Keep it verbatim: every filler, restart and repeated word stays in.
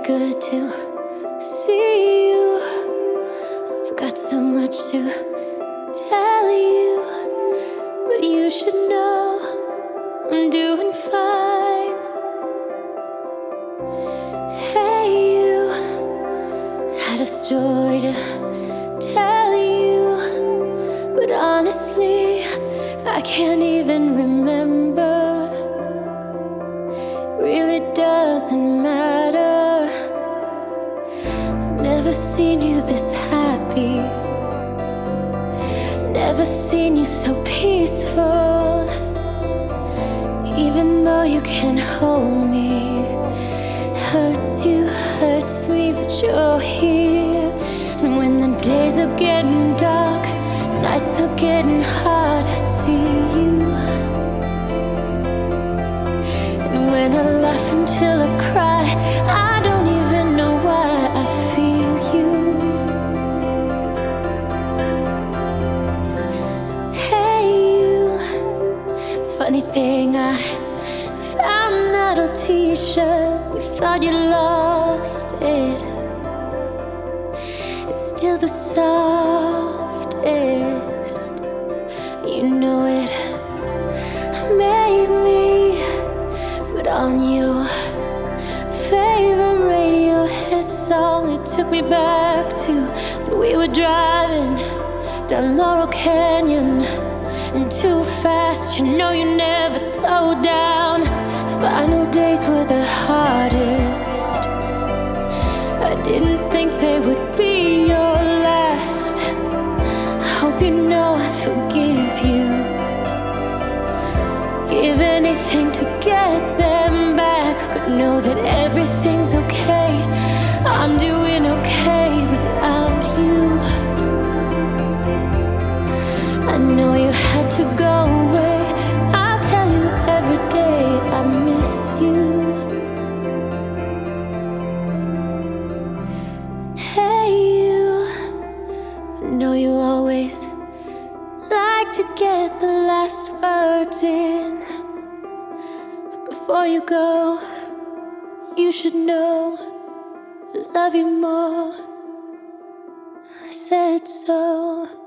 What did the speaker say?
good to see you. I've got so much to tell you, but you should know I'm doing fine. Hey, you, had a story to tell you, but honestly, I can't even remember. Really doesn't matter. Never seen you this happy, never seen you so peaceful. Even though you can't hold me, hurts you, hurts me, but you're here. And when the days are getting dark, nights are getting hard, I see you. And when I laugh until I cry, I don't even know why I feel you. Hey, you, funny thing, I found that old t-shirt. You thought you lost it. It's still the softest. You know it made me put on your favorite Radiohead song. It took me back to when we were driving down Laurel Canyon, and too fast, you know you never slow down. Final days were the hardest. I didn't think they would be your last. I hope you know I forgive you. Give anything to get them back, but know that everything's okay. I'm doing okay without you. I know you had to go away. I'll tell you every day I miss you. Hey, you, I know you always like to get the last words in. Before you go, you should know I love you more. I said so.